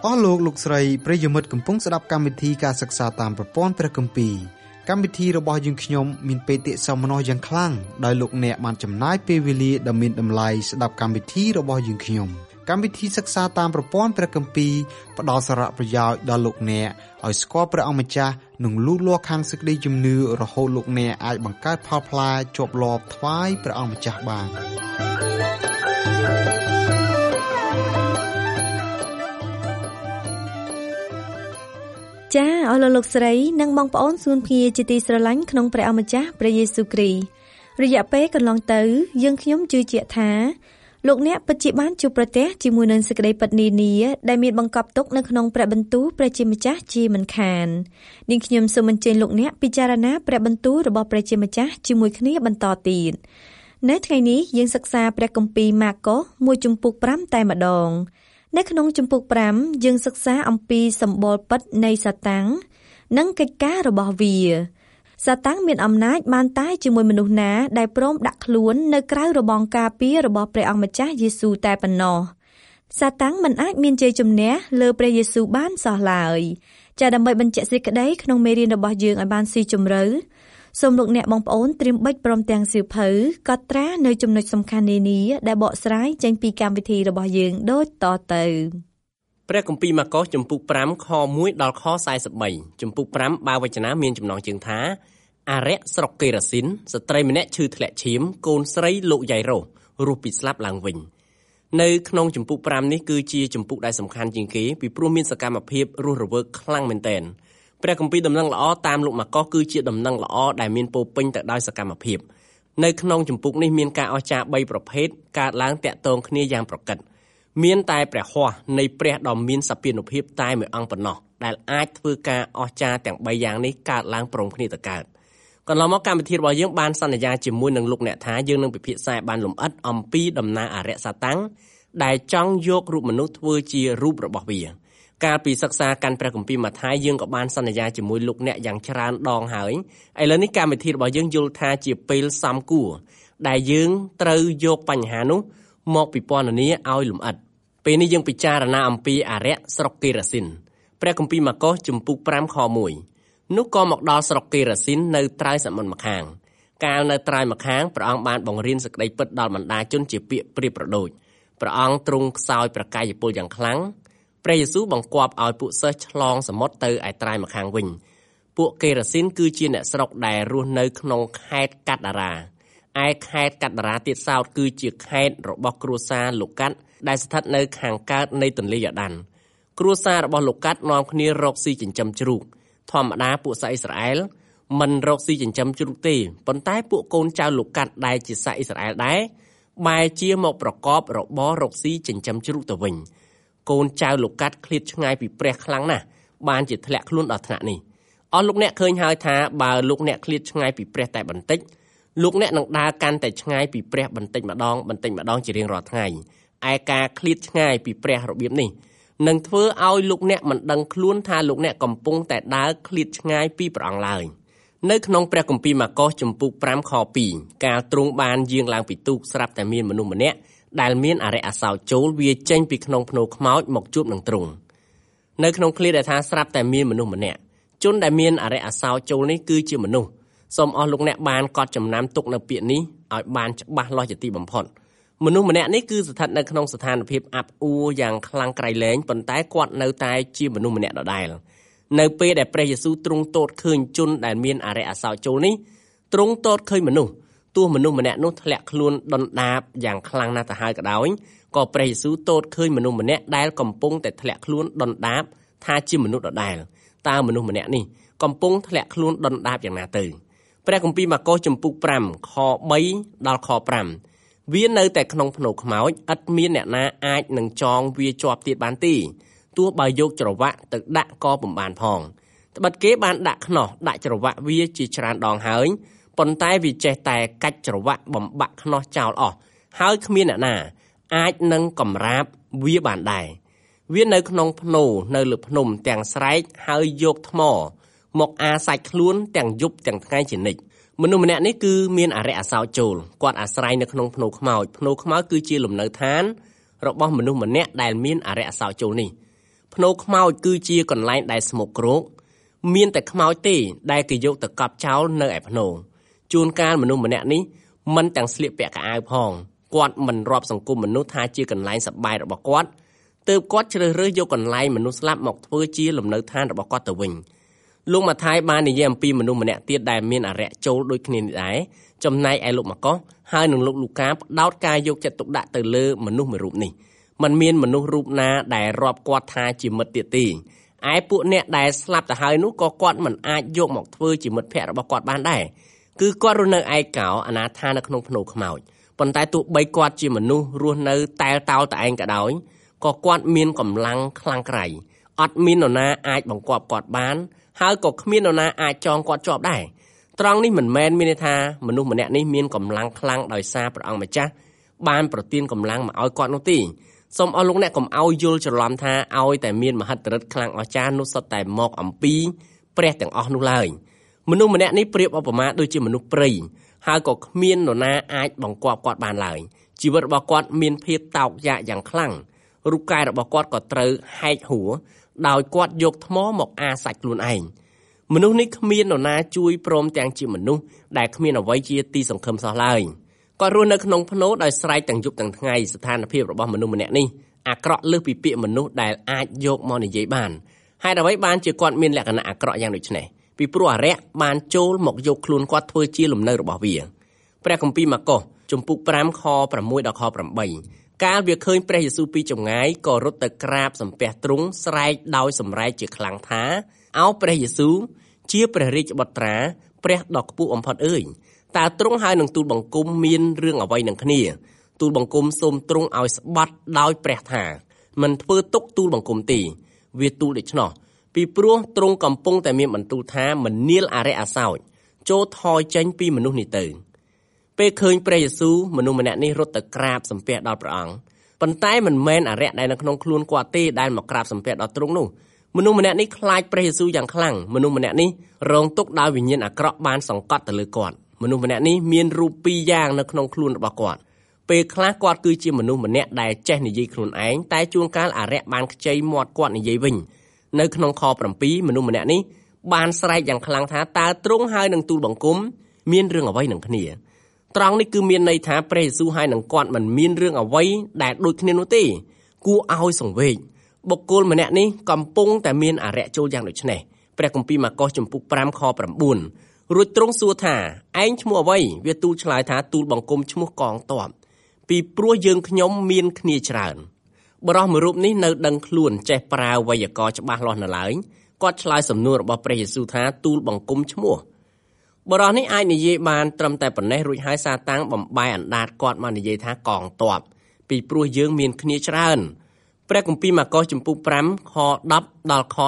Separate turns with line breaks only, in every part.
អស់លោកលោកស្រីប្រិយមិត្តកំពុងស្ដាប់កម្មវិធីការសិក្សាតាមប្រព័ន្ធព្រះគម្ពីរកម្មវិធីរបស់យើងខ្ញុំមានបេតិសោមនស្សយ៉ាងខ្លាំងដោយលោកអ្នកបានចំណាយពេលវេលាដ៏មានតម្លៃស្ដាប់កម្មវិធីរបស់យើងខ្ញុំកម្មវិធីសិក្សាតាមប្រព័ន្ធព្រះគម្ពីរផ្ដល់សារៈប្រយោជន៍ដល់លោកអ្នកឲ្យស្គាល់ព្រះអង្គម្ចាស់និងលូតលាស់ខាងសេចក្តីជំនឿរហូតលោកអ្នកអាចបង្កើតផលផ្លែជាប់លាប់ថ្វាយព្រះអង្គម្ចាស់បាន
ចាអស់លោកស្រីនិងបងប្អូនសួនភាជាទីស្រឡាញ់ក្នុងព្រះអម្ចាស់ព្រះយេស៊ូវគ្រីស្ទរយៈពេលកន្លងទៅយើងខ្ញុំជឿជាក់ថាលោកអ្នកពិតជាបានជួបប្រទះជាមួយនឹងសេចក្តីពិតនានាដែលមានបង្កប់ទុកនៅក្នុងព្រះបន្ទូលព្រះជាម្ចាស់ជាមិនខាននាងខ្ញុំសូមអញ្ជើញលោកអ្នកពិចារណាព្រះបន្ទូលរបស់ព្រះជាម្ចាស់ជាមួយគ្នាបន្តទៀតនៅថ្ងៃនេះយើងសិក្សាព្រះគម្ពីរម៉ាកុស1ជំពូក5តែម្ដងនៅក្នុងជំពូក5យើងសិក្សាអំពីសម្បល់ពិតនៃសាតាំងនិងកិច្ចការរបស់វាសាតាំងមានអំណាចបានតែជាមួយមនុស្សណាដែលព្រមដាក់ខ្លួននៅក្រៅរបងការពាររបស់ព្រះអង្គម្ចាស់យេស៊ូវតែប៉ុណ្ណោះសាតាំងមិនអាចមានជ័យជំនះលើព្រះយេស៊ូវបានសោះឡើយចាដើម្បីបញ្ជាក់សេចក្តីក្នុងមេរៀនរបស់យើងឲ្យបានស៊ីជម្រៅសូមលោកអ្នកបងប្អូនត្រៀមបិចព្រមទាំងសៀវភៅកត់ត្រានៅចំណុចសំខាន់នានាដែលបកស្រាយចេញពីកម្មវិធីរបស់យើងដូចតទៅ
ព្រះគម្ពីរម៉ាកុសជំពូក5ខ1ដល់ខ43ជំពូក5បាវចនាមានចំណងជើងថាអារៈស្រុកកេរ៉ាស៊ីនស្ត្រីម្នាក់ឈឺធ្លាក់ឈាមកូនស្រីលោកយ៉ៃរ៉ូរស់ពីស្លាប់ឡើងវិញនៅក្នុងជំពូក5នេះគឺជាជំពូកដែលសំខាន់ជាងគេពីព្រោះមានសកម្មភាពរស់រវើកខ្លាំងមែនទែនព្រះគម្ពីរដំណឹងល្អតាមលោកម៉ាកុសគឺជាដំណឹងល្អដែលមានពោរពេញទៅដោយសកម្មភាពនៅក្នុងជំពូកនេះមានការអស្ចារ្យ3ប្រភេទកើតឡើងតាក់ទងគ្នាយ៉ាងប្រកិតមានតែព្រះហស្ថនៃព្រះដ៏មានសព្វានុភាពតែមួយអង្គប៉ុណ្ណោះដែលអាចធ្វើការអស្ចារ្យទាំង3យ៉ាងនេះកើតឡើងព្រមគ្នាទៅកើតកន្លងមកកម្មវិធីរបស់យើងបានសន្យាជាមួយនឹងលោកអ្នកថាយើងនឹងពិភាក្សាបានលម្អិតអំពីដំណើរអារក្សសាតាំងដែលចង់យករូបមនុស្សធ្វើជារូបរបស់វាកាលពីសិក្សាកាន់ព្រះគម្ពីរម៉ាថាយយើងក៏បានសន្យាជាមួយលោកអ្នកយ៉ាងច្រើនដងហើយឥឡូវនេះកម្មវិធីរបស់យើងយល់ថាជាពេលសមគួរដែលយើងត្រូវយកបញ្ហានោះមកពិពណ៌នាឲ្យលម្អិតពេលនេះយើងពិចារណាអំពីអារក្សស្រុកកេរ៉ាស៊ីនព្រះគម្ពីរម៉ាកុសជំពូក5ខ1នោះក៏មកដល់ស្រុកកេរ៉ាស៊ីននៅត្រើយសមុទ្រម្ខាងកាលនៅត្រើយម្ខាងព្រះអង្គបានបង្រៀនសេចក្តីពិតដល់បណ្ដាជនជាពាក្យប្រៀបប្រដូចព្រះអង្គទ្រង់ខ្សោយប្រកាយពលយ៉ាងខ្លាំងព្រះយេស៊ូវបង្គាប់ឲ្យពួកសិស្សឆ្លងសមុទ្រទៅឯត្រើយម្ខាងវិញពួកកេរ៉ាស៊ីនគឺជាអ្នកស្រុកដែលរស់នៅក្នុងខេត្តកាត់តារាឯខេត្តកាត់តារាទៀតសោតគឺជាខេត្តរបស់គ្រួសារលូកាត់ដែលស្ថិតនៅខាងកើតនៃទន្លេយ៉ូដានគ្រួសាររបស់លូកាត់នាំគ្នារកស៊ីចិញ្ចឹមជ្រូកធម្មតាពួកសាសអ៊ីស្រាអែលមិនរកស៊ីចិញ្ចឹមជ្រូកទេប៉ុន្តែពួកកូនចៅលូកាត់ដែលជាសាសអ៊ីស្រាអែលដែរបែរជាមកប្រកបរបររកស៊ីចិញ្ចឹមជ្រូកទៅវិញកូនចៅលូកាត់ឃ្លាតឆ្ងាយពីព្រះខ្លាំងណាស់បានជាធ្លាក់ខ្លួនដល់ថ្នាក់នេះអស់លោកអ្នកឃើញហើយថាបើលោកអ្នកឃ្លាតឆ្ងាយពីព្រះតែបន្តិចលោកអ្នកនឹងដើរកាន់តែឆ្ងាយពីព្រះបន្តិចម្ដងជារៀងរាល់ថ្ងៃឯការឃ្លាតឆ្ងាយពីព្រះរបៀបនេះនឹងធ្វើឲ្យលោកអ្នកមិនដឹងខ្លួនថាលោកអ្នកកំពុងតែដើរឃ្លាតឆ្ងាយពីព្រះអង្គឡើយនៅក្នុងព្រះគម្ពីរម៉ាកុសជំពូក5ខ2កាលទ្រង់បានយាងឡើងពីទូកស្រាប់តែមានមនុស្សម្នាក់ដែលមានអារក្សអាសោចចូលវាចេញពីក្នុងភ្នោខ្មោចមកជួបនឹងទ្រង់នៅក្នុងឃ្លាដែលថាស្រាប់តែមានមនុស្សម្នាក់ជនដែលមានអារក្សអាសោចចូលនេះគឺជាមនុស្សសូមអស់លោកអ្នកបានកត់ចំណាំទុកនៅពាក្យនេះឲ្យបានច្បាស់លាស់ជាទីបំផុតមនុស្សម្នាក់នេះគឺស្ថិតនៅក្នុងស្ថានភាពអាប់អួរយ៉ាងខ្លាំងក្រៃលែងប៉ុន្តែគាត់នៅតែជាមនុស្សម្នាក់ដដែលនៅពេលដែលព្រះយេស៊ូវទ្រង់ទតឃើញជនដែលមានអារក្សអាសោចចូលនេះទ្រង់ទតឃើញមនុស្សទោះមនុស្សម្នាក់នោះធ្លាក់ខ្លួនដុនដាបយ៉ាងខ្លាំងណាស់ទៅហើយក៏ដោយក៏ព្រះយេស៊ូវទតឃើញមនុស្សម្នាក់ដែលកំពុងតែធ្លាក់ខ្លួនដុនដាបថាជាមនុស្សដដែលតើមនុស្សម្នាក់នេះកំពុងធ្លាក់ខ្លួនដុនដាបយ៉ាងណាទៅព្រះគម្ពីរម៉ាកុសជំពូក5ខ3ដល់ខ5វានៅតែក្នុងភ្នោខ្មោចឥតមានអ្នកណាអាចនឹងចងវាជាប់ទៀតបានទេទោះបើយកច្រវាក់ទៅដាក់ក៏ពុំបានផងត្បិតគេបានដាក់ខ្នោះដាក់ច្រវាក់វាជាច្រើនដងហើយប៉ុន្តែវាចេះតែកាច់ច្រវាក់បំបាក់ខ្នោះចោលអស់ហើយគ្មានអ្នកណាអាចនឹងកំរាបវាបានដែរវានៅក្នុងភ្នោនៅលើភ្នំទាំងស្រែកហើយយកថ្មមកអាសាច់ខ្លួនទាំងយប់ទាំងថ្ងៃជានិច្ចមនុស្សម្នាក់នេះគឺមានអារក្សអាសោចចូលគាត់អាស្រ័យនៅក្នុងភ្នោខ្មោចគឺជាលំនៅឋានរបស់មនុស្សម្នាក់ដែលមានអារក្សអាសោចចូលនេះភ្នោខ្មោចគឺជាកន្លែងដែលស្មុគគ្រោកមានតែខ្មោចទេដែលគេយកទៅកប់ចោលនៅឯភ្នោជួនកាលមនុស្សម្នាក់នេះមិនទាំងស្លៀកពាក់ខោអាវផងគាត់មិនរាប់សង្គមមនុស្សថាជាកន្លែងសប្បាយរបស់គាត់ទើបគាត់ជ្រើសរើសយកកន្លែងមនុស្សស្លាប់មកធ្វើជាលំនៅឋានរបស់គាត់ទៅវិញលោកម៉ាថាយបាននិយាយអំពីមនុស្សម្នាក់ទៀតដែលមានអារក្សចូលដូចគ្នានេះដែរចំណែកឯលោកម៉ាកុសហើយនិងលោកលូកាផ្ដោតការយកចិត្តទុកដាក់ទៅលើមនុស្សមួយរូបនេះมันមានមនុស្សរូបណាដែលរាប់គាត់ថាជាមិត្តទៀតទេឯពួកអ្នកដែលស្លាប់ទៅហើយនោះក៏គាត់មិនអាចយកមកធ្វើជាមិត្តភក្តិរបស់គាត់បានដែរគឺគាត់រស់នៅឯកោអនាថានៅក្នុងភ្នោខ្មោចប៉ុន្តែទោះបីគាត់ជាមនុស្សរស់នៅតែលតោលតែឯងក៏ដោយក៏គាត់មានកម្លាំងខ្លាំងក្រៃអត់មាននរណាអាចបង្គាប់គាត់បានហើយក៏គ្មាននរណាអាចចងគាត់ជាប់ដែរត្រង់នេះមិនមែនមានន័យថាមនុស្សម្នាក់នេះមានកម្លាំងខ្លាំងដោយសារព្រះអង្គម្ចាស់បានប្រទានកម្លាំងមកឲ្យគាត់នោះទេសូមអស់លោកអ្នកកុំឲ្យយល់ច្រឡំថាឲ្យតែមានមហិទ្ធិឫទ្ធិខ្លាំងអស្ចារ្យនោះសុទ្ធតែមកអំពីព្រះទាំងអស់នោះឡើយមនុស្សម្នាក់នេះប្រៀបឧបមាដូចជាមនុស្សព្រៃហើយក៏គ្មាននរណាអាចបង្គាប់គាត់បានឡើយជីវិតរបស់គាត់មានភាពតោកយ៉ាកយ៉ាងខ្លាំងរូបកាយរបស់គាត់ក៏ត្រូវហែកហួរដោយគាត់យកថ្មមកអាសាច់ខ្លួនឯងមនុស្សនេះគ្មាននរណាជួយព្រមទាំងជាមនុស្សដែលគ្មានអ្វីជាទីសង្ឃឹមសោះឡើយគាត់រស់នៅក្នុងភ្នោដោយស្រែកទាំងយប់ទាំងថ្ងៃស្ថានភាពរបស់មនុស្សម្នាក់នេះអាក្រក់លើសពីពាក្យមនុស្សដែលអាចយកមកនិយាយបានហេតុអ្វីបានជាគាត់មានលក្ខណៈអាក្រក់យ៉ាងដូចនេះពីព្រោះអារក្សបានចូលមកយកខ្លួនគាត់ធ្វើជាលំនៅរបស់វាព្រះគម្ពីរម៉ាកុសជំពូក5ខ6ដល់ខ8កាលវាឃើញព្រះយេស៊ូវពីចម្ងាយក៏រត់ទៅក្រាបសំពះទ្រង់ស្រែកដោយសម្រែកជាខ្លាំងថាអោព្រះយេស៊ូវជាព្រះរាជបុត្រាព្រះដ៏ខ្ពស់បំផុតអើយតើទ្រង់ហើយនឹងទូលបង្គំមានរឿងអ្វីនឹងគ្នាទូលបង្គំសូមទ្រង់ឲ្យស្បាត់ដោយព្រះថាមិនធ្វើទុកទូលបង្គំទេវាទូលដូច្នោះពីព្រោះទ្រង់កំពុងតែមានបន្ទូលថាមិននាលអរិយអសោចចូលថយចេញពីមនុស្សនេះទៅពេលឃើញព្រះយេស៊ូវមនុស្សម្នាក់នេះរត់ទៅក្រាបសំពះដល់ព្រះអង្គប៉ុន្តែមិនមែនអរិយដែលនៅក្នុងខ្លួនគាត់ទេដែលមកក្រាបសំពះដល់ទ្រង់នោះមនុស្សម្នាក់នេះខ្លាចព្រះយេស៊ូវយ៉ាងខ្លាំងមនុស្សម្នាក់នេះរងទុក្ខដោយវិញ្ញាណអាក្រក់បានសង្កត់ទៅលើគាត់មនុស្សម្នាក់នេះមានរូបពីរយ៉ាងនៅក្នុងខ្លួនរបស់គាត់ពេលខ្លះគាត់គឺជាមនុស្សម្នាក់ដែលចេះនិយាយខ្លួនឯងតែជួនកាលអរិយបានខ្ចីមាត់គាត់និយាយវិញនៅក្នុងខ7មនុស្សម្នាក់នេះបានស្រែកយ៉ាងខ្លាំងថាតើទ្រង់ហើយនឹងទូលបង្គំមានរឿងអ្វីនឹងគ្នាត្រង់នេះគឺមានន័យថាព្រះយេស៊ូវហើយនឹងគាត់មិនមានរឿងអ្វីដែលដូចគ្នានោះទេគួរឲ្យសង្វេគបុគ្គលម្នាក់នេះកំពុងតែមានអរិយចូលយ៉ាងដូចនេះព្រះគម្ពីរម៉ាកុសជំពូក5ខ9រួចទ្រង់សួរថាឯងឈ្មោះអ្វីវាទូលឆ្លើយថាទូលបង្គំឈ្មោះកងទ័ពពីព្រោះយើងខ្ញុំមានគ្នាច្រើនបរិសុទ្ធមួយរូបនេះនៅដឹងខ្លួនចេះប្រើវេយ្យាករណ៍ច្បាស់លាស់នៅឡើយគាត់ឆ្លើយសំណួររបស់ព្រះយេស៊ូវថាទូលបង្គំឈ្មោះបរិសុទ្ធនេះអាចនិយាយបានត្រឹមតែប៉ុណ្ណេះរួចហើយសាតាំងបំបាយអណ្ដាតគាត់មកនិយាយថាកងទ័ពពីព្រោះយើងមានគ្នាច្រើនព្រះគម្ពីរម៉ាកុសជំពូក5ខ10ដល់ខ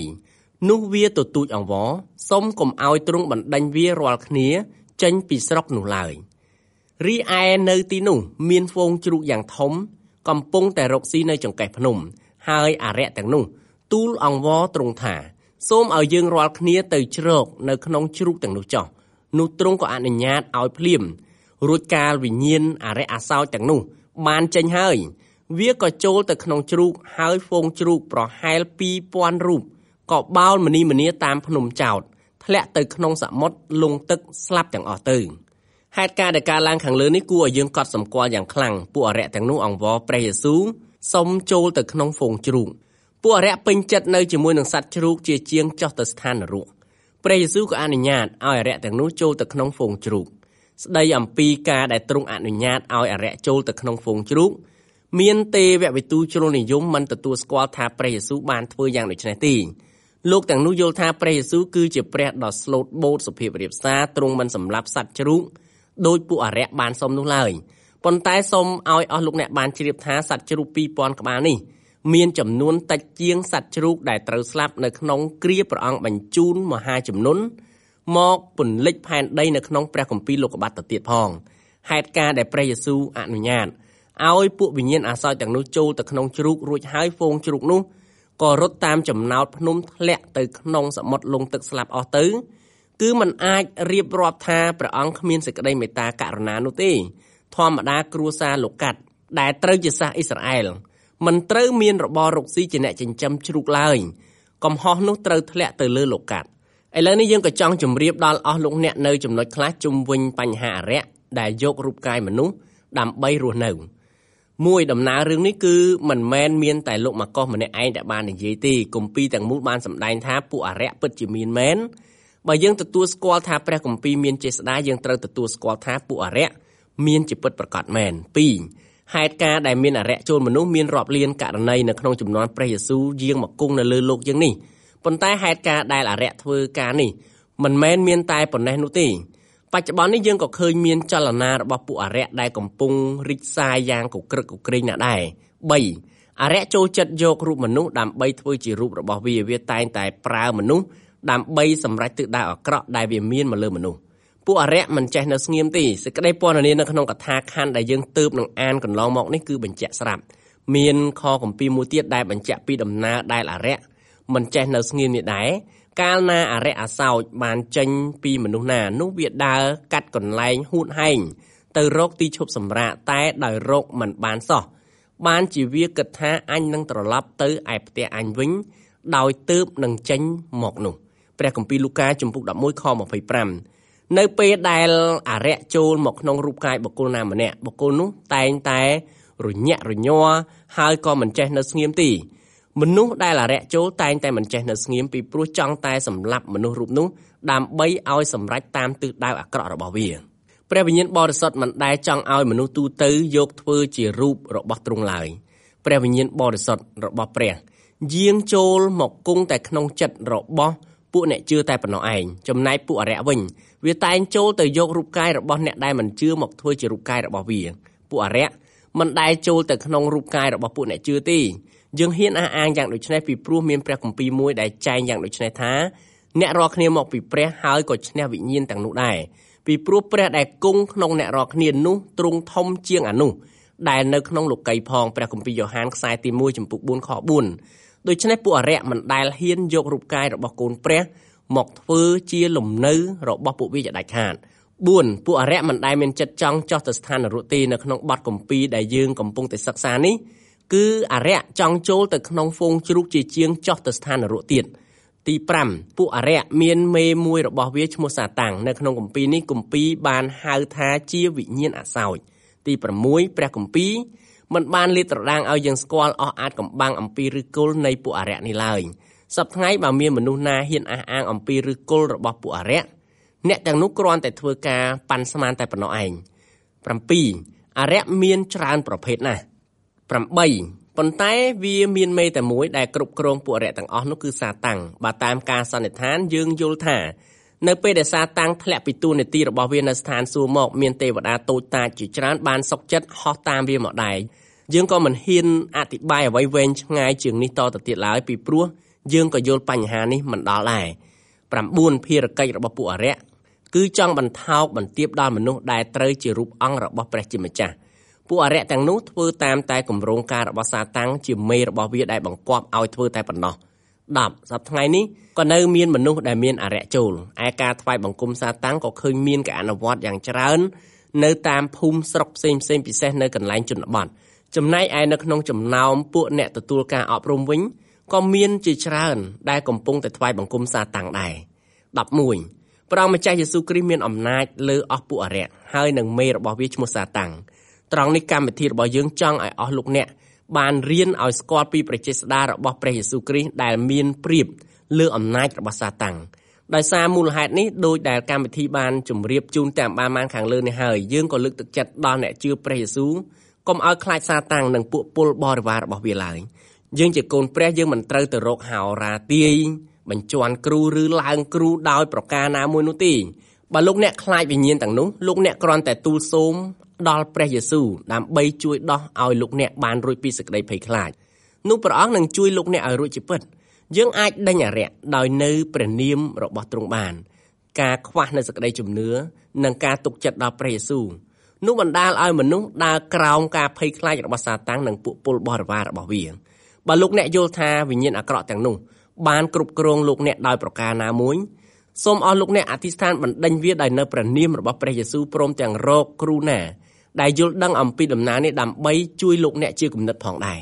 13នោះវាទទូចអង្វរសុំកុំឲ្យទ្រង់បណ្ដេញវារាល់គ្នាចេញពីស្រុកនោះឡើយរីឯនៅទីនោះមានហ្វូងជ្រូកយ៉ាងធំកំពុងតែរកស៊ីនៅចង្កេះភ្នំហើយអារក្សទាំងនោះទូលអង្វរទ្រង់ថាសូមឲ្យយើងរាល់គ្នាទៅជ្រកនៅក្នុងជ្រូកទាំងនោះចុះនោះទ្រង់ក៏អនុញ្ញាតឲ្យភ្លាមរួចកាលវិញ្ញាណអារក្សអាសោចទាំងនោះបានចេញហើយវាក៏ចូលទៅក្នុងជ្រូកហើយហ្វូងជ្រូកប្រហែល 2000 រូបក៏បោលមនីមនាតាមភ្នំចោតធ្លាក់ទៅក្នុងសមុទ្រលង់ទឹកស្លាប់ទាំងអស់ទៅហេតុការណ៍ដែលកើតឡើងខាងលើនេះគួរឲ្យយើងកត់សម្គាល់យ៉ាងខ្លាំងពួកអរិយទាំងនោះអង្វរព្រះយេស៊ូវសុំចូលទៅក្នុងហ្វូងជ្រូកពួកអរិយពេញចិត្តនៅជាមួយនឹងសត្វជ្រូកជាជាងចុះទៅស្ថាននរកព្រះយេស៊ូវក៏អនុញ្ញាតឲ្យអរិយទាំងនោះចូលទៅក្នុងហ្វូងជ្រូកស្ដីអំពីការដែលទ្រង់អនុញ្ញាតឲ្យអរិយចូលទៅក្នុងហ្វូងជ្រូកមានទេវវិទូជ្រុលនិយមមិនទទួលស្គាល់ថាព្រះយេស៊ូវបានធ្វើយ៉ាងដូចនេះទេលោកទាំងនោះយល់ថាព្រះយេស៊ូវគឺជាព្រះដ៏ស្លូតបូតសុភាពរាបសារទ្រង់មិនសម្លាប់សត្វជ្រូកដោយពួកអរិយបានសុំនោះឡើយប៉ុន្តែសូមឲ្យអស់លោកអ្នកបានជ្រាបថាសត្វជ្រូក 2000 ក្បាលនេះមានចំនួនតិចជាងសត្វជ្រូកដែលត្រូវស្លាប់នៅក្នុងគ្រាព្រះអង្គបញ្ជូនមហាជំនន់មកពន្លិចផែនដីនៅក្នុងព្រះគម្ពីរលោកុបាតទៅទៀតផងហេតុការណ៍ដែលព្រះយេស៊ូវអនុញ្ញាតឲ្យពួកវិញ្ញាណអាសោចទាំងនោះចូលទៅក្នុងជ្រូករួចហើយហ្វូងជ្រូកនោះក៏រត់តាមចំណោតភ្នំធ្លាក់ទៅក្នុងសមុទ្រលង់ទឹកស្លាប់អស់ទៅគឺมันអាចរៀបរាប់ថាព្រះអង្គគ្មានសេចក្តីមេត្តាករុណានោះទេធម្មតាគ្រួសារលោកកាត់ដែលត្រូវជាសាសអ៊ីស្រាអែលមិនត្រូវមានរបររកស៊ីជាអ្នកចិញ្ចឹមជ្រូកឡើយកំហុសនោះត្រូវធ្លាក់ទៅលើលោកកាត់ឥឡូវនេះយើងក៏ចង់ជម្រាបដល់អស់លោកអ្នកនៅចំណុចខ្លះជុំវិញបញ្ហាអរិយដែលយករូបកាយមនុស្សដើម្បីរស់នៅមួយដំណើររឿងនេះគឺមិនមែនមានតែលោកមកកោសម្នាក់ឯងដែលបាននិយាយទេគម្ពីរទាំងមូលបានសម្ដែងថាពួកអរិយពិតជាមានមែនបើយើងទទួលស្គាល់ថាព្រះគម្ពីរមានចេស្តាយើងត្រូវទទួលស្គាល់ថាពួកអរិយមានជាពិតប្រាកដមែន 2. ហេតុការណ៍ដែលមានអរិយចូលមនុស្សមានរាប់លានករណីនៅក្នុងចំនួនព្រះយេស៊ូវយាងមកគង់នៅលើលោកយើងនេះប៉ុន្តែហេតុការណ៍ដែលអរិយធ្វើការនេះមិនមែនមានតែប៉ុណ្ណេះនោះទេបច្ចុប្បន្ននេះយើងក៏ឃើញមានចលនារបស់ពួកអរិយដែលកំពុងរីកសាយយ៉ាងកក្រឹកកក្រែងណាស់ដែរ 3. អរិយចូលចិត្តយករូបមនុស្សដើម្បីធ្វើជារូបរបស់វាតែងតែប្រើមនុស្សដើម្បីសម្រេចទិសដៅអាក្រក់ដែលវាមានមកលើមនុស្សពួកអរិយមិនចេះនៅស្ងៀមទេសេចក្តីពណ៌នានៅក្នុងកថាខណ្ឌដែលយើងទើបនឹងអានកន្លងមកនេះគឺបញ្ជាក់ស្រាប់មានខគម្ពីរមួយទៀតដែលបញ្ជាក់ពីដំណើរដែលអរិយមិនចេះនៅស្ងៀមនេះដែរកាលណាអរិយអាសោចបានចេញពីមនុស្សណានោះវាដើរកាត់កន្លែងហួតហែងទៅរកទីឈប់សម្រាកតែដោយរកមិនបានសោះបានជាវាគិតថាអញនឹងត្រឡប់ទៅឯផ្ទះអញវិញដោយទើបនឹងចេញមកនោះព្រះគម្ពីរលូកាជំពូក11ខ25នៅពេលដែលអរិយចូលមកក្នុងរូបកាយបុគ្គលណាម្នាក់បុគ្គលនោះតែងតែរញាក់រញ័រហើយក៏មិនចេះនៅស្ងៀមទេមនុស្សដែលអរិយចូលតែងតែមិនចេះនៅស្ងៀមពីព្រោះចង់តែសម្លាប់មនុស្សរូបនោះដើម្បីឲ្យសម្រេចតាមទិសដៅអាក្រក់របស់វាព្រះវិញ្ញាណបរិសុទ្ធមិនដែលចង់ឲ្យមនុស្សទូទៅយកធ្វើជារូបរបស់ទ្រង់ឡើយព្រះវិញ្ញាណបរិសុទ្ធរបស់ព្រះយាងចូលមកគង់តែក្នុងចិត្តរបស់ពួកអ្នកជឿតែប៉ុណ្ណោះឯងចំណែកពួកអរិយវិញវាតែងចូលទៅយករូបកាយរបស់អ្នកដែលមិនជឿមកធ្វើជារូបកាយរបស់វាពួកអរិយមិនដែលចូលទៅក្នុងរូបកាយរបស់ពួកអ្នកជឿទេយើងហ៊ានអះអាងយ៉ាងដូចនេះពីព្រោះមានព្រះគម្ពីរមួយដែលចែងយ៉ាងដូចនេះថាអ្នករាល់គ្នាមកពីព្រះហើយក៏ឈ្នះវិញ្ញាណទាំងនោះដែរពីព្រោះព្រះដែលគង់ក្នុងអ្នករាល់គ្នានោះទ្រង់ធំជាងអានោះដែលនៅក្នុងលោកីផងព្រះគម្ពីរយ៉ូហានខ្សែទី1ចំពុក4ខ4ដូច្នេះពួកអរិយមិនដែលហ៊ានយករូបកាយរបស់កូនព្រះមកធ្វើជាលំនៅរបស់ពួកវាជាដាច់ខាត 4. ពួកអរិយមិនដែលមានចិត្តចង់ចោះទៅស្ថាននរកទេនៅក្នុងបទគម្ពីរដែលយើងកំពុងតែសិក្សានេះគឺអរិយចង់ចូលទៅក្នុងហ្វូងជ្រូកជាជាងចោះទៅស្ថាននរកទៀតទី 5 ពួកអរិយមានមេមួយរបស់វាឈ្មោះសាតាំងនៅក្នុងគម្ពីរនេះគម្ពីរបានហៅថាជាវិញ្ញាណអសោចទី 6 ព្រះគម្ពីរមិនបានលាតត្រដាងឲ្យយើងស្គាល់អស់អាចកំបាំងអំពីឫសគល់នៃពួកអរិយនេះឡើយសប្តាហ៍ថ្ងៃបើមានមនុស្សណាហ៊ានអះអាងអំពីឫសគល់របស់ពួកអរិយអ្នកទាំងនោះគ្រាន់តែធ្វើការប៉ាន់ស្មានតែប៉ុណ្ណោះឯង 7. អរិយមានច្រើនប្រភេទណាស់ 8. ប៉ុន្តែវាមានមេតែមួយដែលគ្រប់គ្រងពួកអរិយទាំងអស់នោះគឺសាតាំងបើតាមការសន្និដ្ឋានយើងយល់ថានៅពេលដែលសាតាំងធ្លាក់ពីតួនាទីរបស់វានៅស្ថានសួគ៌មកមានទេវតាតូចតាចជាច្រើនបានសុខចិត្តហោះតាមវាមកដែរយើងក៏មិនហ៊ានអធិប្បាយអ្វីវែងឆ្ងាយជាងនេះតទៅទៀតឡើយពីព្រោះយើងក៏យល់បញ្ហានេះមិនដល់ដែរ 9 ភារកិច្ចរបស់ពួកអរិយគឺចង់បន្ថោកបន្ទាបដល់មនុស្សដែលត្រូវជារូបអង្គរបស់ព្រះជាម្ចាស់ពួកអរិយទាំងនោះធ្វើតាមតែគម្រោងការរបស់សាតាំងជាមេរបស់វាដែលបង្គាប់ឲ្យធ្វើតែប៉ុណ្ណោះ 10 សប្តាហ៍ថ្ងៃនេះក៏នៅមានមនុស្សដែលមានអរិយចូលឯការថ្វាយបង្គំសាតាំងក៏ឃើញមានការអនុវត្តយ៉ាងច្រើននៅតាមភូមិស្រុកផ្សេងពិសេសនៅកន្លែងជនបទចំណែកឯនៅក្នុងចំណោមពួកអ្នកទទួលការអប់រំវិញក៏មានជាច្រើនដែលកំពុងតែថ្វាយបង្គំសាតាំងដែរ 11 ព្រះម្ចាស់យេស៊ូវគ្រីស្ទមានអំណាចលើអស់ពួកអរិយហើយនឹងមេរបស់វាឈ្មោះសាតាំងត្រង់នេះកម្មវិធីរបស់យើងចង់ឲ្យអស់លោកអ្នកបានរៀនឲ្យស្គាល់ពីប្រជាស្ដាររបស់ព្រះយេស៊ូវគ្រីស្ទដែលមានប្រៀបលើអំណាចរបស់សាតាំងដោយសារមូលហេតុនេះដោយដែលកម្មវិធីបានជម្រាបជូនតាមបានខាងលើនេះហើយយើងក៏លើកទឹកចិត្តដល់អ្នកជឿព្រះយេស៊ូវកុំឲ្យខ្លាចសាតាំងនិងពួកពលបរិវាររបស់វាឡើយយើងជាកូនព្រះយើងមិនត្រូវទៅរកហោរាទាយបញ្ជាន់គ្រូឬឡើងគ្រូដោយប្រការណាមួយនោះទេបើលោកអ្នកខ្លាចវិញ្ញាណទាំងនោះលោកអ្នកគ្រាន់តែទូលសូមដល់ព្រះយេស៊ូវដើម្បីជួយដោះឲ្យលោកអ្នកបានរួចពីសេចក្តីភ័យខ្លាចនោះព្រះអង្គនឹងជួយលោកអ្នកឲ្យរួចជាពិតយើងអាចដេញអរិយដោយនៅព្រះនាមរបស់ទ្រង់បានការខ្វះនៅសេចក្តីជំនឿនិងការទុកចិត្តដល់ព្រះយេស៊ូវនោះបណ្ដាលឲ្យមនុស្សដើរក្រោមការភ័យខ្លាចរបស់សាតាំងនិងពួកពលបរិវាររបស់វាបើលោកអ្នកយល់ថាវិញ្ញាណអាក្រក់ទាំងនោះបានគ្រប់គ្រងលោកអ្នកដោយប្រការណាមួយសូមអស់លោកអ្នកអធិស្ឋានបណ្ដេញវាដោយនៅព្រះនាមរបស់ព្រះយេស៊ូវព្រមទាំងរកគ្រូណាដែលយល់ដឹងអំពីដំណើរនេះដើម្បីជួយលោកអ្នកជាគំនិតផងដែរ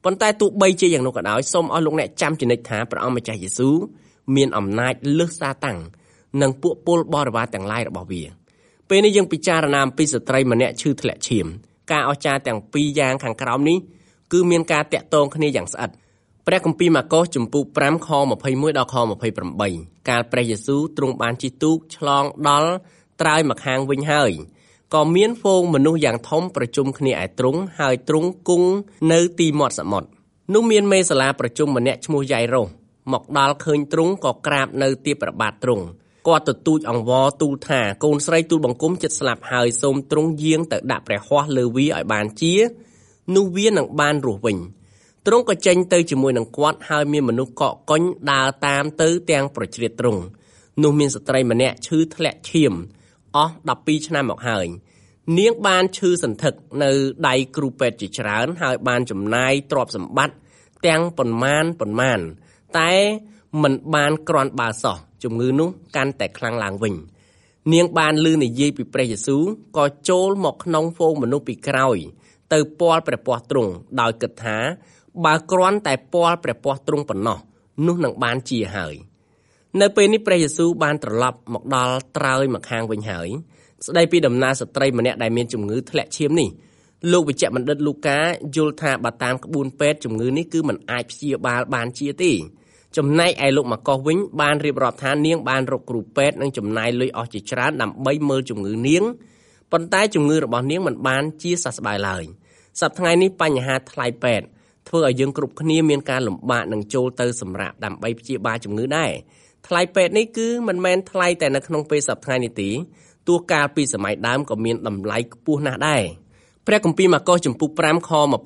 ប៉ុន្តែទោះបីជាយ៉ាងនោះក៏ដោយសូមឲ្យលោកអ្នកចាំជានិច្ចថាព្រះអង្គម្ចាស់យេស៊ូវមានអំណាចលើសសាតាំងនិងពួកពលបរិវារទាំងឡាយរបស់វាពេលនេះយើងពិចារណាអំពីស្ត្រីម្នាក់ឈឺធ្លាក់ឈាមការអស្ចារ្យទាំងពីរយ៉ាងខាងក្រោមនេះគឺមានការតាក់ទងគ្នាយ៉ាងស្អិតព្រះគម្ពីរម៉ាកុសជំពូក5ខ21ដល់ខ28កាលព្រះយេស៊ូវទ្រង់បានជិះទូកឆ្លងដល់ត្រើយម្ខាងវិញហើយក៏មានហ្វូងមនុស្សយ៉ាងធំប្រជុំគ្នាឯទ្រង់ហើយទ្រង់គង់នៅទីមាត់សមុទ្រនោះមានមេសាលាប្រជុំម្នាក់ឈ្មោះយ៉ៃរ៉ូសមកដល់ឃើញទ្រង់ក៏ក្រាបនៅទីព្រះបាទទ្រង់គាត់ទទូចអង្វរទូលថាកូនស្រីទូលបង្គំចិត្តស្លាប់ហើយសូមទ្រង់យាងទៅដាក់ព្រះហស្ថលើវាឲ្យបានជានោះវានឹងបានរស់វិញទ្រង់ក៏ចេញទៅជាមួយនឹងគាត់ហើយមានមនុស្សកកកុញដើរតាមទៅទាំងប្រជ្រៀតទ្រង់នោះមានស្ត្រីម្នាក់ឈឺធ្លាក់ឈាមអស់12ឆ្នាំមកហើយនាងបានឈឺសន្ធឹកនៅដៃគ្រូពេទ្យជាច្រើនហើយបានចំណាយទ្រព្យសម្បត្តិទាំងប៉ុន្មានតែមិនបានគ្រាន់បើសោះជំងឺនោះកាន់តែខ្លាំងឡើងវិញនាងបានឮនិយាយពីព្រះយេស៊ូវក៏ចូលមកក្នុងហ្វូងមនុស្សពីក្រោយទៅពាល់ព្រះពស្ត្រទ្រង់ដោយគិតថាបើគ្រាន់តែពាល់ព្រះពស្ត្រទ្រង់ប៉ុណ្ណោះនោះនឹងបានជាហើយនៅពេលនេះព្រះយេស៊ូវបានត្រឡប់មកដល់ត្រើយម្ខាងវិញហើយស្ដីពីដំណើរស្ត្រីម្នាក់ដែលមានជំងឺធ្លាក់ឈាមនេះលោកវេជ្ជបណ្ឌិតលូកាយល់ថាបើតាមក្បួនពេទ្យជំងឺនេះគឺមិនអាចព្យាបាលបានជាទេចំណែកឯលោកម៉ាកុសវិញបានរៀបរាប់ថានាងបានរកគ្រូពេទ្យនិងចំណាយលុយអស់ជាច្រើនដើម្បីមើលជំងឺនាងប៉ុន្តែជំងឺរបស់នាងមិនបានជាសះស្បើយឡើយសប្តាហ៍ថ្ងៃនេះបញ្ហាថ្លៃពេទ្យធ្វើឲ្យយើងគ្រប់គ្នាមានការលំបាកនឹងចូលទៅសម្រាប់ដើម្បីព្យាបាលជំងឺដែរថ្លៃពេទ្យនេះគឺមិនមែនថ្លៃតែនៅក្នុងពេលសប្តាហ៍ថ្ងៃនេះទេទោះកាលពីសម័យដើមក៏មានតម្លៃខ្ពស់ណាស់ដែរព្រះគម្ពីរម៉ាកុសជំពូក5ខ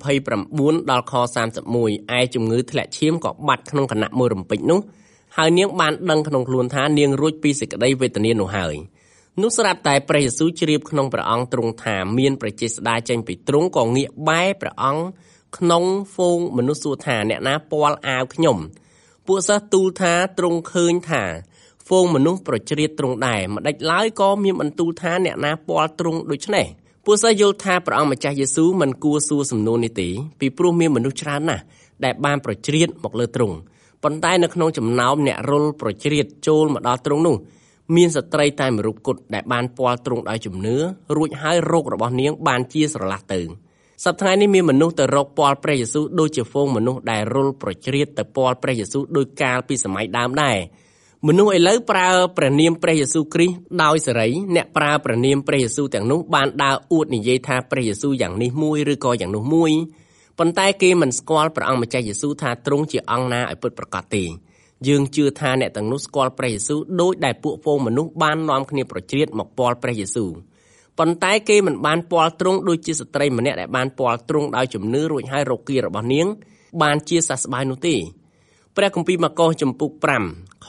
29ដល់ខ31ឯជំងឺធ្លាក់ឈាមក៏បាត់ក្នុងគណៈមួយរំពេចនោះហើយនាងបានដឹងក្នុងខ្លួនថានាងរួចពីសេចក្តីវេទនានោះហើយនោះស្រាប់តែព្រះយេស៊ូវជ្រាបក្នុងព្រះអង្គទ្រង់ថាមានប្រជាស្ដាចេញពីទ្រង់ក៏ងាកបែរព្រះអង្គក្នុងហ្វូងមនុស្សសួរថាអ្នកណាពាល់អាវខ្ញុំពួកសិស្សទូលថាទ្រង់ឃើញថាហ្វូងមនុស្សប្រជ្រៀតទ្រង់ដែរម្ដេចឡើយក៏មានបន្ទូលថាអ្នកណាពាល់ទ្រង់ដូច្នេះពួកសិស្សយល់ថាព្រះអង្គម្ចាស់យេស៊ូវមិនគួរសួរសំណួរនេះទេពីព្រោះមានមនុស្សច្រើនណាស់ដែលបានប្រជ្រៀតមកលើទ្រង់ប៉ុន្តែនៅក្នុងចំណោមអ្នករុលប្រជ្រៀតចូលមកដល់ទ្រង់នោះមានស្ត្រីតែមួយរូបគត់ដែលបានពាល់ទ្រង់ដោយជំនឿរួចហើយរោគរបស់នាងបានជាស្រឡះទៅសប្តាហ៍ថ្ងៃនេះមានមនុស្សទៅរកពាល់ព្រះយេស៊ូវដូចជាហ្វូងមនុស្សដែលរុលប្រជ្រៀតទៅពាល់ព្រះយេស៊ូវដោយកាលពីសម័យដើមដែរមនុស្សឥឡូវប្រើព្រះនាមព្រះយេស៊ូវគ្រីស្ទដោយសេរីអ្នកប្រើព្រះនាមព្រះយេស៊ូវទាំងនោះបានដើរអួតនិយាយថាព្រះយេស៊ូវយ៉ាងនេះមួយឬក៏យ៉ាងនោះមួយប៉ុន្តែគេមិនស្គាល់ព្រះអង្គម្ចាស់យេស៊ូវថាទ្រង់ជាអង្គណាឲ្យពិតប្រាកដទេយើងជឿថាអ្នកទាំងនោះស្គាល់ព្រះយេស៊ូវដោយដែលពួកហ្វូងមនុស្សបាននាំគ្នាប្រជ្រៀតមកពាល់ព្រះយេស៊ូវប៉ុន្តែគេមិនបានពាល់ទ្រង់ដូចជាស្ត្រីម្នាក់ដែលបានពាល់ទ្រង់ដោយជំនឿរួចហើយរោគរបស់នាងបានជាសះស្បើយនោះទេព្រះគម្ពីរម៉ាកុសជំពូក5ខ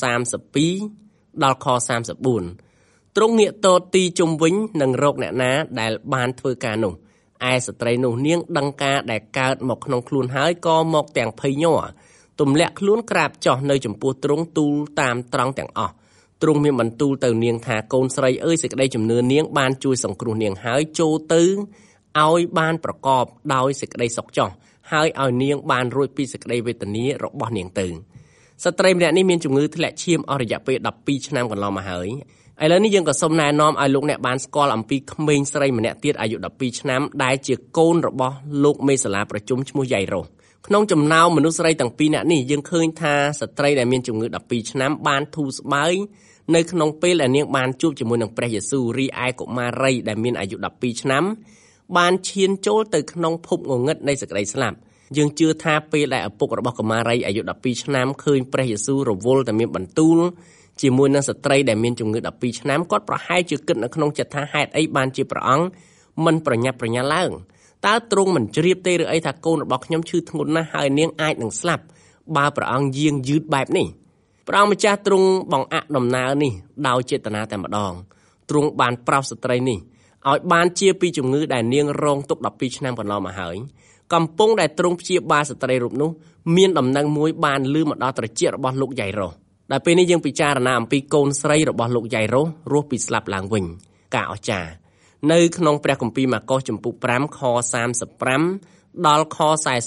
32ដល់ខ34ទ្រង់ងាកទតទីជុំវិញនឹងរកអ្នកណាដែលបានធ្វើការនោះឯស្ត្រីនោះនាងដឹងការដែលកើតមកក្នុងខ្លួនហើយក៏មកទាំងភ័យញ័រទម្លាក់ខ្លួនក្រាបចុះនៅចំពោះទ្រង់ទូលតាមត្រង់ទាំងអស់ទ្រង់មានបន្ទូលទៅនាងថាកូនស្រីអើយសេចក្តីជំនឿនាងបានជួយសង្គ្រោះនាងហើយចូលទៅឲ្យបានប្រកបដោយសេចក្តីសុខចុះហើយឲ្យនាងបានរួចពីសេចក្តីវេទនារបស់នាងទៅស្ត្រីម្នាក់នេះមានជំងឺធ្លាក់ឈាមអស់រយៈពេល12ឆ្នាំកន្លងមកហើយឥឡូវនេះយើងក៏សូមណែនាំឲ្យលោកអ្នកបានស្គាល់អំពីក្មេងស្រីម្នាក់ទៀតអាយុ12ឆ្នាំដែលជាកូនរបស់លោកមេសាលាប្រជុំឈ្មោះយ៉ៃរ៉ូសក្នុងចំណោមមនុស្សស្រីទាំងពីរនាក់នេះយើងឃើញថាស្ត្រីដែលមានជំងឺ12ឆ្នាំបានធូរស្បើយនៅក្នុងពេលដែលនាងបានជួបជាមួយនឹងព្រះយេស៊ូវរីឯកុមារីដែលមានអាយុ12ឆ្នាំបានឈានចូលទៅក្នុងភពងងឹតនៃសេចក្តីស្លាប់យើងជឿថាពេលដែលឪពុករបស់កុមារីអាយុ12ឆ្នាំឃើញព្រះយេស៊ូវរវល់តែមានបន្ទូលជាមួយនឹងស្ត្រីដែលមានជំងឺ12ឆ្នាំគាត់ប្រហែលជាគិតនៅក្នុងចិត្តថាហេតុអីបានជាព្រះអង្គមិនប្រញាប់ប្រញាល់ឡើងតើទ្រង់មិនជ្រាបទេឬអីថាកូនរបស់ខ្ញុំឈឺធ្ងន់ណាស់ហើយនាងអាចនឹងស្លាប់បើព្រះអង្គយាងយឺតបែបនេះព្រះអង្គម្ចាស់ទ្រង់បង្អាក់ដំណើរនេះដោយចេតនាតែម្ដងទ្រង់បានប្រោសស្ត្រីនេះឲ្យបានជាពីជំងឺដែលនាងរងទុក្ខ12ឆ្នាំកន្លងមកហើយកំពុងដែលទ្រង់ព្យាបាលស្ត្រីរូបនោះមានដំណឹងមួយបានលឺមកដល់ត្រចៀករបស់លោកយ៉ៃរ៉ូសដែលពេលនេះយើងពិចារណាអំពីកូនស្រីរបស់លោកយ៉ៃរ៉ូសរស់ពីស្លាប់ឡើងវិញការអស្ចារ្យនៅក្នុងព្រះគម្ពីរម៉ាកុសជំពូក5ខ35ដល់ខ40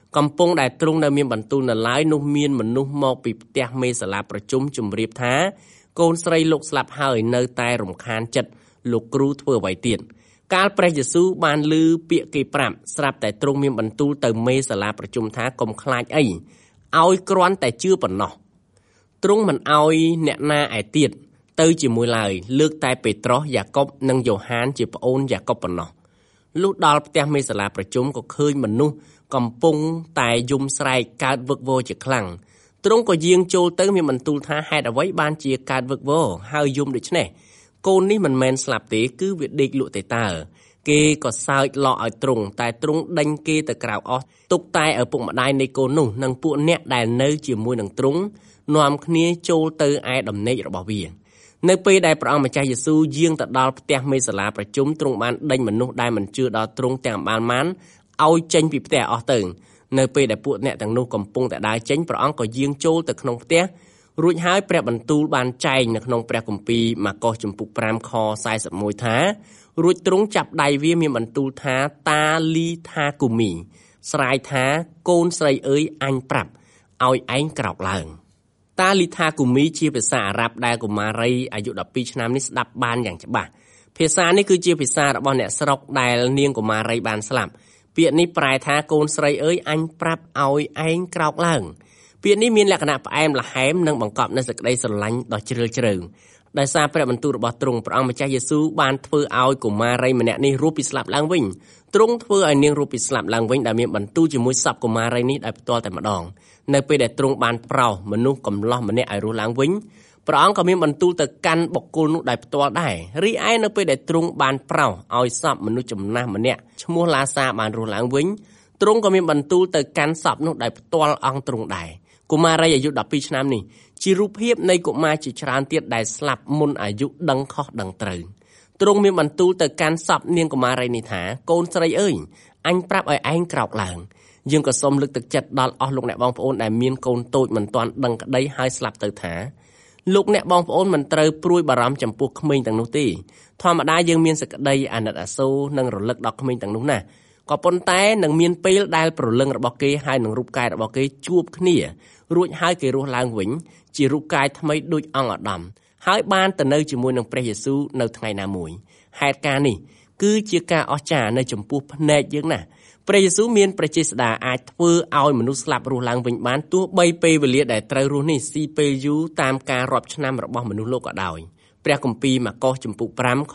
កំពុងដែលទ្រង់នៅមានបន្ទូលនៅឡើយនោះមានមនុស្សមកពីផ្ទះមេសាលាប្រជុំជម្រាបថាកូនស្រីលោកស្លាប់ហើយនៅតែរំខានចិត្តលោកគ្រូធ្វើអ្វីទៀតកាលព្រះយេស៊ូវបានឮពាក្យគេប្រាប់ស្រាប់តែទ្រង់មានបន្ទូលទៅមេសាលាប្រជុំថាកុំខ្លាចអីឲ្យគ្រាន់តែជឿប៉ុណ្ណោះទ្រង់មិនឲ្យអ្នកណាឯទៀតទៅជាមួយឡើយលើកតែពេត្រុសយ៉ាកុបនិងយ៉ូហានជាប្អូនយ៉ាកុបប៉ុណ្ណោះលុះដល់ផ្ទះមេសាលាប្រជុំក៏ឃើញមនុស្សកំពុងតែយំស្រែកកើតវឹកវរជាខ្លាំងទ្រង់ក៏យាងចូលទៅមានបន្ទូលថាហេតុអ្វីបានជាកើតវឹកវរហើយយំដូច្នេះកូននេះមិនមែនស្លាប់ទេគឺវាដេកលក់ទេតើគេក៏សើចឡក់ឲ្យទ្រង់តែទ្រង់ដេញគេទៅក្រៅអស់ទុកតែឪពុកម្ដាយនៃកូននោះនិងពួកអ្នកដែលនៅជាមួយនឹងទ្រង់នាំគ្នាចូលទៅឯដំណេករបស់វានៅពេលដែលព្រះអង្គម្ចាស់យេស៊ូវយាងទៅដល់ផ្ទះមេសាលាប្រជុំទ្រង់បានដេញមនុស្សដែលមិនជឿដល់ទ្រង់ទាំងបានឲ្យចេញពីផ្ទះអស់ទៅនៅពេលដែលពួកអ្នកទាំងនោះកំពុងតែដើរចេញព្រះអង្គក៏យាងចូលទៅក្នុងផ្ទះរួចហើយព្រះបន្ទូលបានចែងនៅក្នុងព្រះគម្ពីរម៉ាកុសជំពូក5ខ41ថារួចទ្រង់ចាប់ដៃវាមានបន្ទូលថាតាលីថាគូមីស្រាយថាកូនស្រីអើយអញប្រាប់ឲ្យឯងក្រោកឡើងតាលីថាគូមីជាភាសាអារ៉ាប់ដែលកុមារីអាយុ12ឆ្នាំនេះស្ដាប់បានយ៉ាងច្បាស់ភាសានេះគឺជាភាសារបស់អ្នកស្រុកដែលនាងកុមារីបានស្លាប់ពាក្យនេះប្រែថាកូនស្រីអើយអញប្រាប់ឲ្យឯងក្រោកឡើងពាក្យនេះមានលក្ខណៈផ្អែមល្ហែមនិងបង្កប់នូវសេចក្តីស្រឡាញ់ដ៏ជ្រាលជ្រៅដោយសារព្រះបន្ទូលរបស់ទ្រង់ព្រះអង្គម្ចាស់យេស៊ូវបានធ្វើឲ្យកុមារីម្នាក់នេះរស់ពីស្លាប់ឡើងវិញទ្រង់ធ្វើឲ្យនាងរស់ពីស្លាប់ឡើងវិញដែលមានបន្ទូលជាមួយសពកុមារីនេះដោយផ្ទាល់តែម្ដងនៅពេលដែលទ្រង់បានប្រោសមនុស្សកំឡោះម្នាក់ឲ្យរស់ឡើងវិញព្រះអង្គក៏មានបន្ទូលទៅកាន់បុគ្គលនោះដោយផ្ទាល់ដែររីឯនៅពេលដែលទ្រង់បានប្រោសឲ្យសពមនុស្សចំណាស់ម្នាក់ឈ្មោះឡាសាបានរស់ឡើងវិញទ្រង់ក៏មានបន្ទូលទៅកាន់សពនោះដោយផ្ទាល់អង្គទ្រង់ដែរកុមារីអាយុ12ឆ្នាំនេះជារូបភាពនៃកុមារជាច្រើនទៀតដែលស្លាប់មុនអាយុដឹងខុសដឹងត្រូវទ្រង់មានបន្ទូលទៅកាន់សពនាងកុមារីនេះថាកូនស្រីអើយអញប្រាប់ឲ្យឯងក្រោកឡើងយើងក៏សូមលើកទឹកចិត្តដល់អស់លោកអ្នកបងប្អូនដែលមានកូនតូចមិនទាន់ដឹងក្តីហើយស្លាប់ទៅថាលោកអ្នកបងប្អូនមិនត្រូវព្រួយបារម្ភចំពោះក្មេងទាំងនោះទេធម្មតាយើងមានសេចក្តីអាណិតអាសូរនិងរលឹកដល់ក្មេងទាំងនោះណាក៏ប៉ុន្តែនឹងមានពេលដែលប្រលឹងរបស់គេហើយនឹងរូបកាយរបស់គេជួបគ្នារួចហើយគេរស់ឡើងវិញជារូបកាយថ្មីដូចអង្គអាដាមហើយបានទៅនៅជាមួយនឹងព្រះយេស៊ូវនៅថ្ងៃណាមួយហេតុការណ៍នេះគឺជាការអស្ចារ្យនៅចំពោះភ្នែកយើងណាព្រះយេស៊ូវមានព្រះចេស្តាអាចធ្វើឲ្យមនុស្សស្លាប់រស់ឡើងវិញបានទោះបីពេលវេលាដែលត្រូវរស់នេះស៊ីពេលយូរតាមការរាប់ឆ្នាំរបស់មនុស្សលោកក៏ដោយព្រះគម្ពីរម៉ាកុសជំពូក5ខ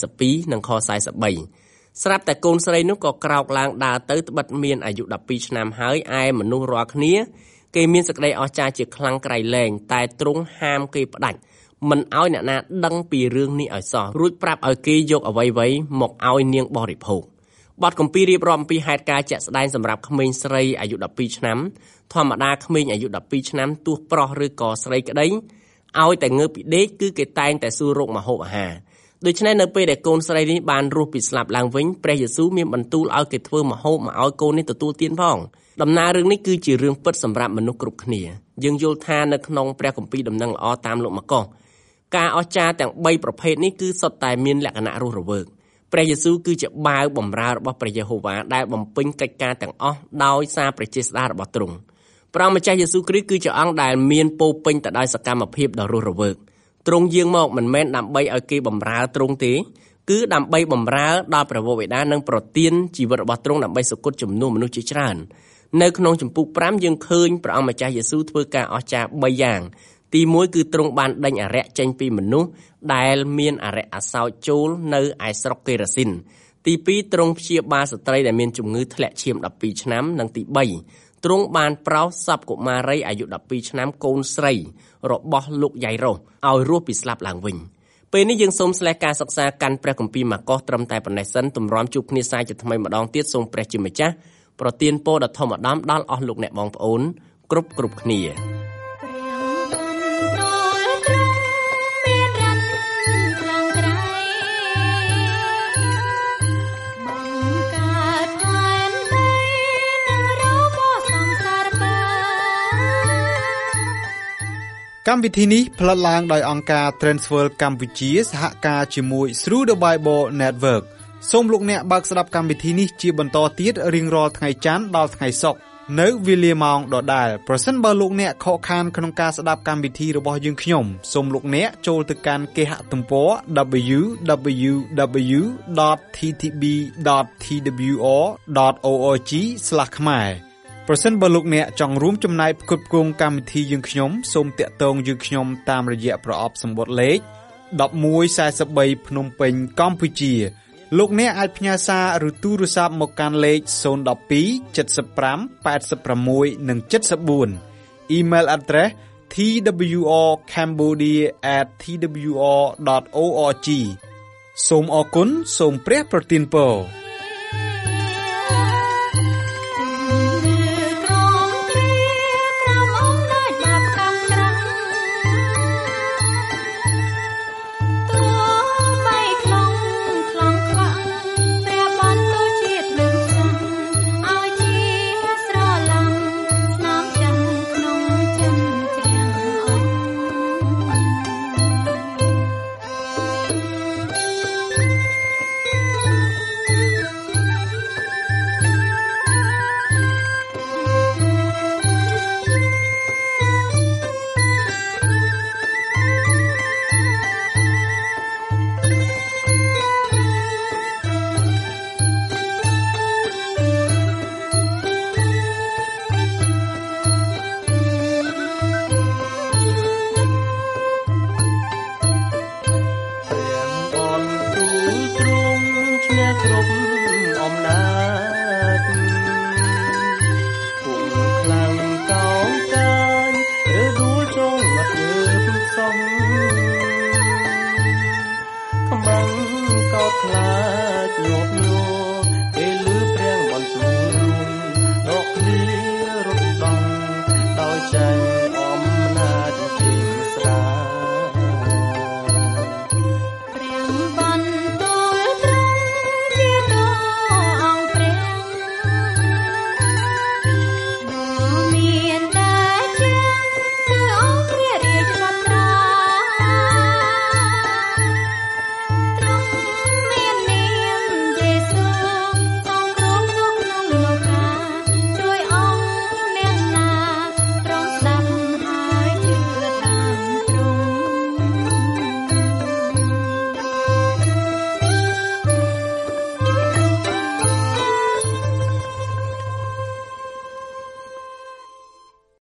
42និងខ43ស្រាប់តែកូនស្រីនោះក៏ក្រោកឡើងដើរទៅត្បិតមានអាយុ12ឆ្នាំហើយឯមនុស្សរាល់គ្នាគេមានសេចក្តីអស្ចារ្យជាខ្លាំងក្រៃលែងតែទ្រង់ហាមគេផ្ដាច់មិនឲ្យអ្នកណាដឹងពីរឿងនេះឲ្យសោះរួចប្រាប់ឲ្យគេយកអ្វីៗមកឲ្យនាងបរិភោគបទគម្ពីររៀបរាប់អំពីហេតុការណ៍ជាក់ស្ដែងសម្រាប់ក្មេងស្រីអាយុ12ឆ្នាំធម្មតាក្មេងអាយុ12ឆ្នាំទោះប្រុសឬក៏ស្រីក្តីឲ្យតែងើបពីដេកគឺគេតែងតែសួររកម្ហូបអាហារដូច្នេះនៅពេលដែលកូនស្រីនេះបានរស់ពីស្លាប់ឡើងវិញព្រះយេស៊ូវមានបន្ទូលឲ្យគេធ្វើម្ហូបមកឲ្យកូននេះទទួលទានផងដំណើររឿងនេះគឺជារឿងពិតសម្រាប់មនុស្សគ្រប់គ្នាយើងយល់ថានៅក្នុងព្រះគម្ពីរដំណឹងល្អតាមលោកម៉ាកុសការអស្ចារ្យទាំង3ប្រភេទនេះគឺសុទ្ធតែមានលក្ខណៈរស់រវើកព្រះយេស៊ូវគឺជាបាវបម្រើរបស់ព្រះយេហូវ៉ាដែលបំពេញកិច្ចការទាំងអស់ដោយសារព្រះចេស្តារបស់ទ្រង់ព្រះម្ចាស់យេស៊ូវគ្រីស្ទគឺជាអង្គដែលមានពោរពេញទៅដោយសកម្មភាពដ៏រស់រវើកទ្រង់យាងមកមិនមែនដើម្បីឲ្យគេបម្រើទ្រង់ទេគឺដើម្បីបម្រើដល់ព្រះវរបិតានិងប្រទានជីវិតរបស់ទ្រង់ដើម្បីសុគតជំនួសមនុស្សជាច្រើននៅក្នុងជំពូក5យើងឃើញព្រះអង្គម្ចាស់យេស៊ូវធ្វើការអស្ចារ្យ3យ៉ាងទី1គឺទ្រង់បានដេញអារក្សចេញពីមនុស្សដែលមានអារក្សអាសោចចូលនៅឯស្រុកកេរាស៊ីនទី2ទ្រង់ព្យាបាលស្ត្រីដែលមានជំងឺធ្លាក់ឈាម12ឆ្នាំនិងទី3ទ្រង់បានប្រោសសពកុមារីអាយុ12ឆ្នាំកូនស្រីរបស់លោកយ៉ៃរ៉ូសឲ្យរស់ពីស្លាប់ឡើងវិញពេលនេះយើងសូមស្លេះការសិក្សាកាន់ព្រះគម្ពីរម៉ាកុសត្រឹមតែប៉ុណ្ណេះសិនទម្រាំជួបគ្នាសាជាថ្មីម្ដងទៀតសូមព្រះជាម្ចាស់ប្រទានពរដ៏ធំឧត្តមដល់អស់លោកអ្នកបងប្អូនគ្រប់គ្នា
កម្មវិធីនេះផ្លាត់ឡើងដោយអង្គការ Transworld កម្ពុជាសហការជាមួយ Through the Bible Network សូមលោកអ្នកបើកស្ដាប់កម្មវិធីនេះជាបន្តទៀតរៀងរាល់ថ្ងៃច័ន្ទដល់ថ្ងៃសុក្រនៅវេលាម៉ោងដដែលប្រសិនបើលោកអ្នកខកខានក្នុងការស្ដាប់កម្មវិធីរបស់យើងខ្ញុំសូមលោកអ្នកចូលទៅកាន់គេហទំព័រ www.ttb.twr.org/ ខ្មែរប្រសិនបើលោកអ្នកចង់រួមចំណែកផ្គត់ផ្គង់កម្មវិធីយើងខ្ញុំសូមតាក់ទងយើងខ្ញុំតាមរយៈប្រអប់សម្បត្តិលេខ1143ភ្នំពេញកម្ពុជាលោកអ្នកអាចផ្ញើសារឬទូរស័ព្ទមកកាន់លេខ012 75 86 និង 74 Email address twrcambodia@twr.org សូមអរគុណសូមព្រះប្រទានពរខ្លាចញាប់ញ័រពេលឮព្រាំងបន្ទូលដកគ្នារត់ដងដោយចាញ់